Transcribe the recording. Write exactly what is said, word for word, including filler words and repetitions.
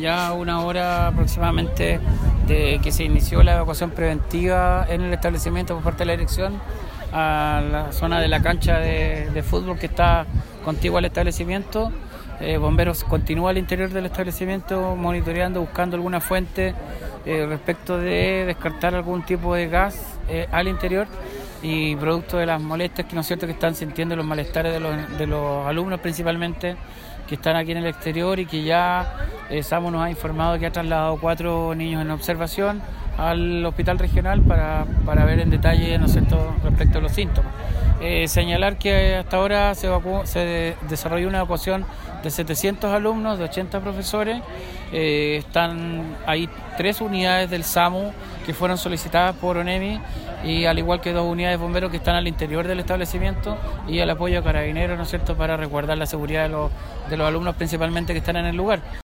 ya una hora aproximadamente de que se inició la evacuación preventiva en el establecimiento por parte de la dirección a la zona de la cancha de, de fútbol que está contigua al establecimiento. Eh, bomberos continúa al interior del establecimiento monitoreando, buscando alguna fuente eh, respecto de descartar algún tipo de gas eh, al interior, y producto de las molestias que no es cierto que están sintiendo, los malestares de los, de los alumnos principalmente que están aquí en el exterior, y que ya eh, SAMU nos ha informado que ha trasladado cuatro niños en observación al hospital regional para, para ver en detalle, ¿no es cierto?, respecto a los síntomas. Eh, señalar que hasta ahora se, evacuó, se de, desarrolló una evacuación de setecientos alumnos, de ochenta profesores. Eh, están ahí tres unidades del SAMU que fueron solicitadas por ONEMI, y al igual que dos unidades de bomberos que están al interior del establecimiento, y el apoyo a carabineros, ¿no es cierto?, para resguardar la seguridad de los, de los alumnos principalmente que están en el lugar.